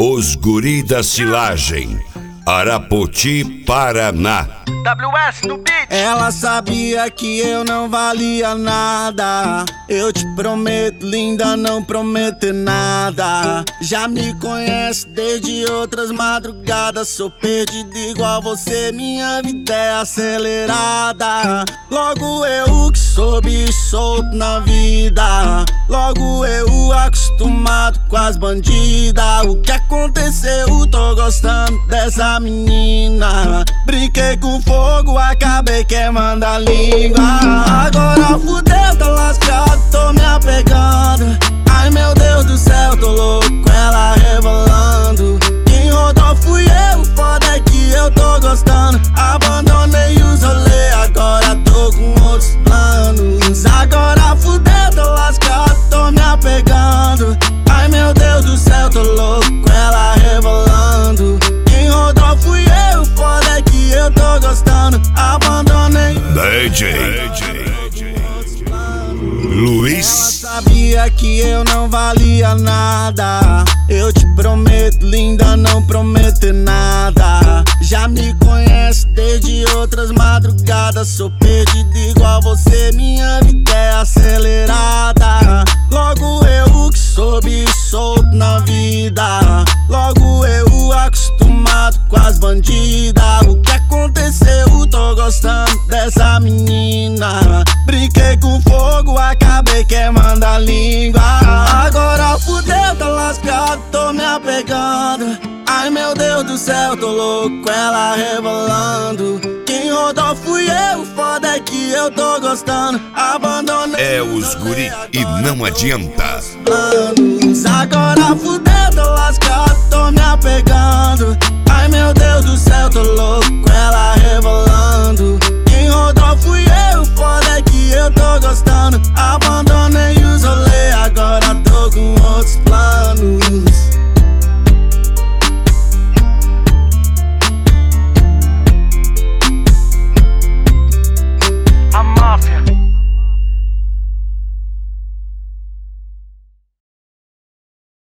Os Guri da Silagem, Arapoti, Paraná. WS no beat. Ela sabia que eu não valia nada. Eu te prometo, linda, não prometer nada. Já me conhece desde outras madrugadas. Sou perdido igual você, minha vida é acelerada. Logo eu que sou bicho solto na vida. Logo eu acostumado com as bandidas. O que aconteceu? Tô gostando dessa menina. Brinquei com fogo, acabei queimando a língua. Agora fudeu, tô lascado, tô me apegando. Ai meu Deus do céu, tô louco com ela rebolando. Quem rodou fui eu, foda é que eu tô gostando. Abandonei os rolê, agora tô com outros planos. Agora fudeu, tô lascado, tô me apegando. Ai meu Deus do céu, tô louco com ela rebolando. Quem rodou fui eu, foda é que eu tô gostando. Abandonei DJ Luiz. Ela sabia que eu não valia nada. Eu te prometo, linda, não prometer nada. Já me conhece desde outras madrugadas. Sou perdido igual você, minha vida é acelerada. Logo eu que sou bicho solto na vida. Logo eu acostumado com as bandidas. O que aconteceu? Tô gostando dessa menina. Brinquei com fogo, acabei queimando a língua. Agora fudeu, tô lascado, tô me apegando. Ai meu Deus do céu, tô louco com ela rebolando. Quem rodou fui eu, foda é que eu tô gostando. Abandonei É os Guri e não adianta. planos. Agora fudeu, tô lascado, tô me apegando. Ai meu Deus do céu, tô louco com ela rebolando. Quem rodou fui eu, foda é que eu tô gostando. Abandonei os rolê, agora tô com outros planos.